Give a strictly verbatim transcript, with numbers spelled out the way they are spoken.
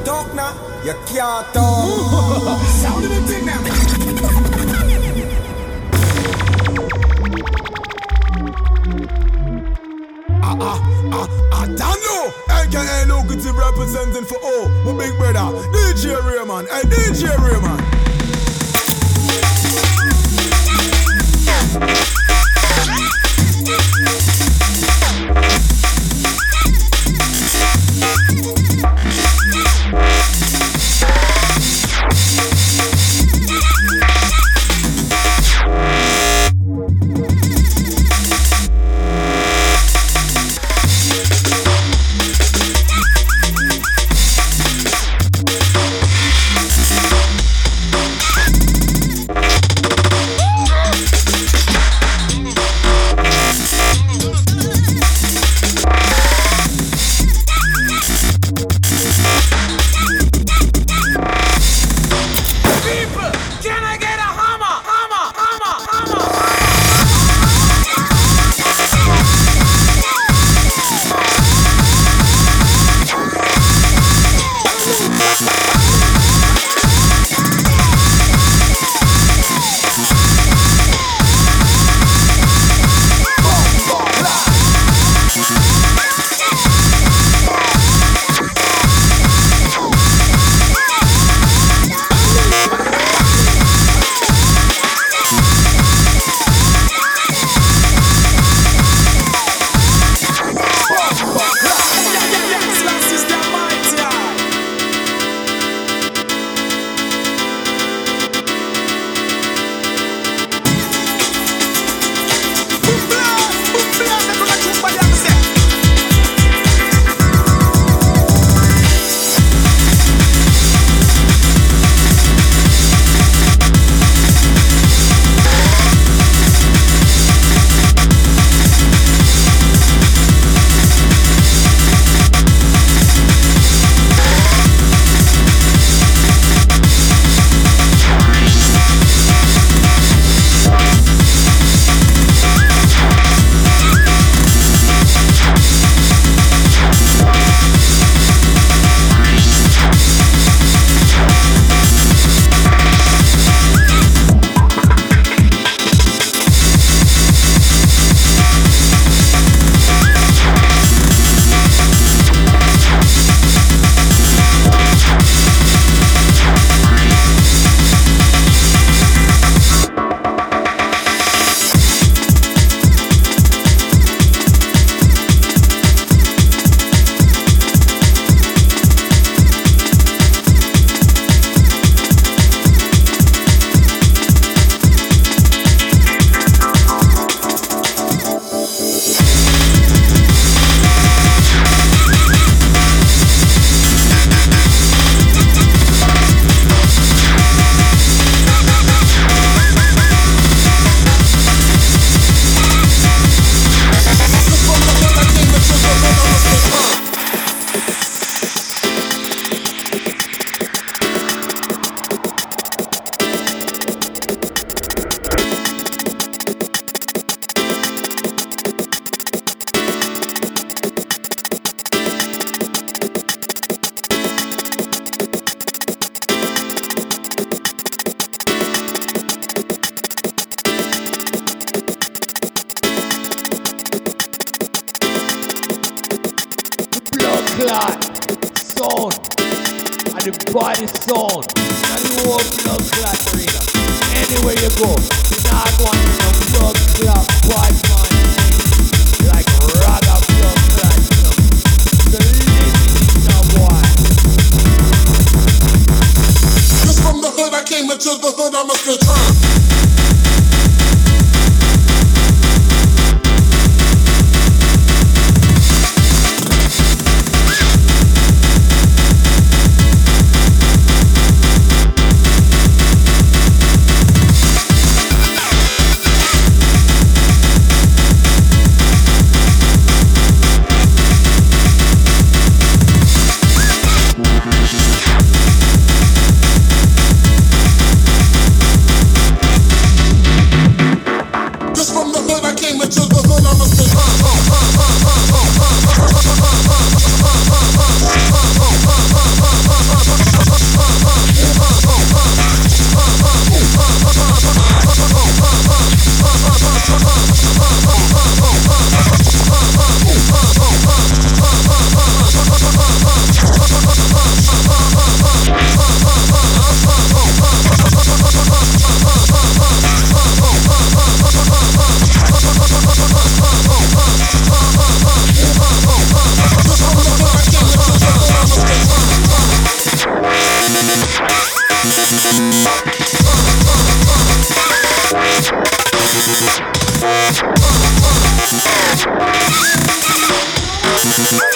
talk now, you can't talk. Sound of the thing now. Ah ah ah ah, Dano, A K A Locative representing for all my big brother D J Raymond. Hey D J Raymond. clot sound and the body sound and the whole blood clot arena. Anywhere you go, you not want no blood clot bad man like raga blood clot. The living no boy. Just from the hood I came into the hood I must return. Hey.